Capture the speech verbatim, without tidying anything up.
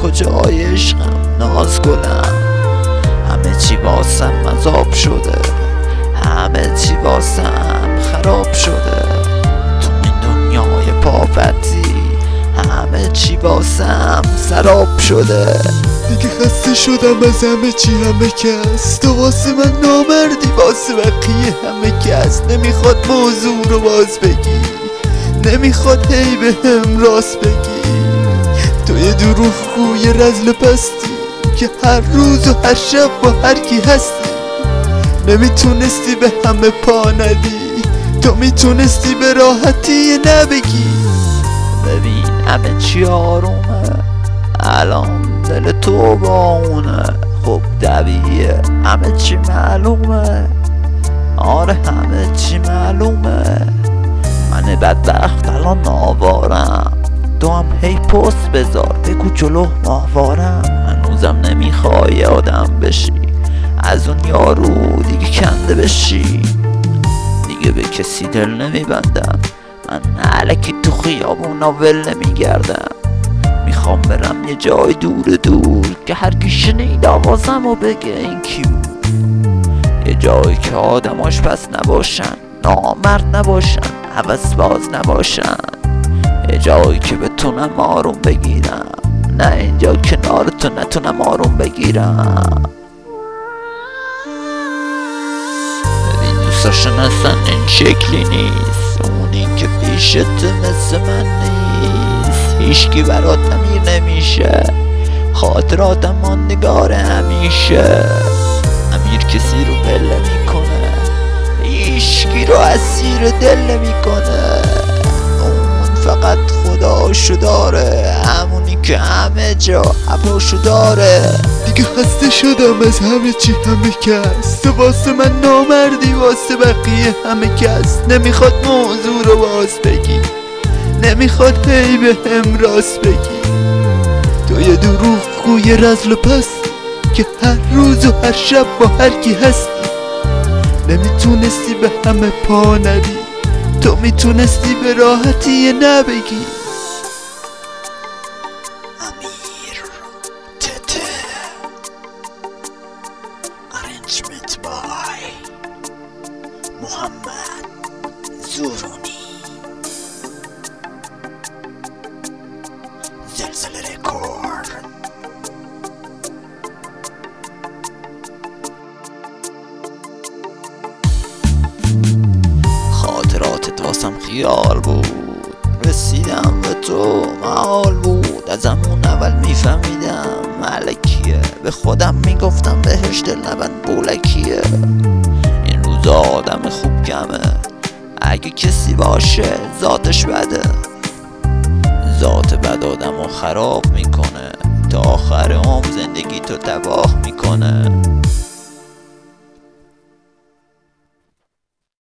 کجای عشقم ناز گلم؟ همه چی واسم مذاب شده، همه چی واسم خراب شده. تو این دنیای پاپتی همه چی واسم سراب شده. دیگه خسته شدم از همه چی همه کس، تو واسه من نامردی واسه بقیه همه کس. نمیخواد موضوع رو باز بگی، نمیخواد هی به هم راست بگی. تو یه دروغگوی رزل پستی که هر روز و هر شب با هر کی هستی. نمیتونستی به همه پا ندی، تو میتونستی به راحتی نبگی. ببین همه چی آرومه، الان دل تو با اونه. خب طبیعیه همه چی معلومه، آره همه چی معلومه. من بدبخت الان آوارم، تو هم هی پست بذار بگو جلو ماهوارم. هنوزم نمیخوای آدم بشی، از اون یارو دیگه کنده بشی. دیگه به کسی دل نمیبندم، من علکی تو خیابونا ول نمیگردم. میخوام برم یه جای دور دور که هر کی شنید آوازم و بگه این کی بود. یه جایی که آدماش پس نباشن، نامرد نباشن، هوسباز نباشن. یه جایی که بتونم آروم بگیرم، نه اینجا کنار تو نتونم آروم بگیرم. ببین دوستاشون اصلا این شکلی نیست، اونی که پیشت مثل من نیست. هیچکی برات امیر نمیشه، خاطراتم ماندگار همیشه. امیر کسی رو ول نمیکنه، هیچکی رو اسیر دل نمیکنه. اون فقط خداشو داره، همونی که همه جا هواشو داره. دیگه خسته شدم از همه چی همه کس، تو واسه من نامردی واسه بقیه همه کس. نمیخواد موضوع رو باز بگی، نمیخواد هی به هم راست بگی. تو یه دروغگوی رزل پستی که هر روز و هر شب با هر کی هستی. نمیتونستی به همه پا ندی، تو میتونستی به راحتی نبگی. امیر تته Arrangement by محمد زورونی، زلزله رکورد. خاطرات واسم خیال بود، رسیدم به تو محال بود. از همون اول میفهمیدم ملکیه، به خودم میگفتم بهش دل نبند بولکیه. این روزا آدم خوب کمه، اگه کسی باشه ذاتش بده. ذات بد آدمو خراب میکنه، تا آخر عمر زندگی تو تباه میکنه.